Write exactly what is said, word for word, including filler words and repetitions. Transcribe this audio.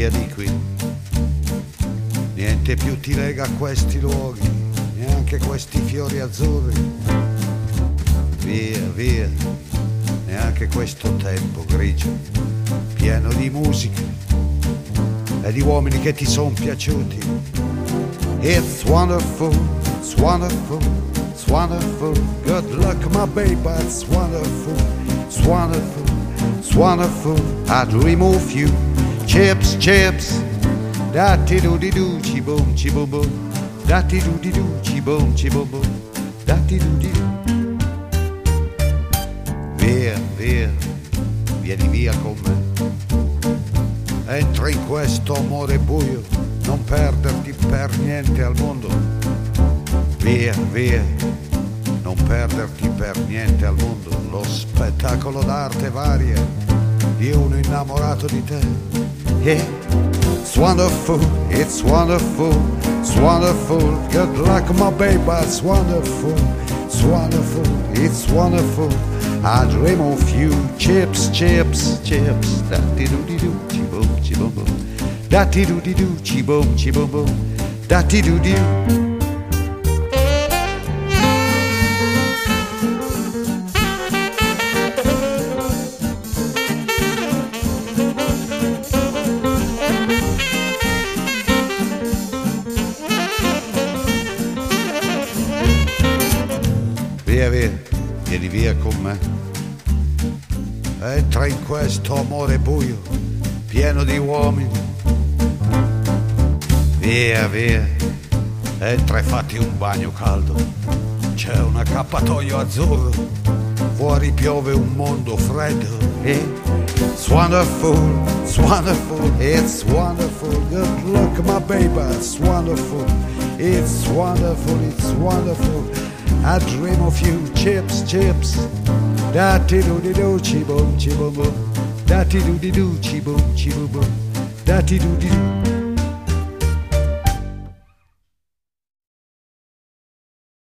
via di qui. Niente più ti lega a questi luoghi, neanche questi fiori azzurri. Via, via, neanche questo tempo grigio, pieno di musica e di uomini che ti son piaciuti. It's wonderful, it's wonderful, it's wonderful. Good luck my baby, it's wonderful, it's wonderful, it's wonderful. I dream of you. Chips, chips, datti do di do, ci boom, ci boom boom, datti do di do, ci boom, ci boom boom, datti do di do. Via, via, vieni via con me. Entra in questo amore buio, non perderti per niente al mondo. Via, via, non perderti per niente al mondo. Lo spettacolo d'arte varia di uno innamorato di te. Yeah, it's wonderful, it's wonderful, it's wonderful. Good luck my baby, it's wonderful, it's wonderful, it's wonderful. I dream of you. Chips, chips, chips, datti-do-di-do, ci-boom, ci-boom-boom, datti-do-di-do, ci-boom, ci-boom-boom, datti-do-di-do. Via, via, vieni via con me. Entra in questo amore buio, pieno di uomini. Via, via, entra e fatti un bagno caldo. C'è un accappatoio azzurro, fuori piove un mondo freddo. It's wonderful, it's wonderful, it's wonderful. Good luck my baby, it's wonderful, it's wonderful, it's wonderful. I dream of you. Chips, chips, datti-do-di-do, ci-boom, ci-boom-boom, datti-do-di-do, ci-boom, ci-boom-boom, datti-do-di-do.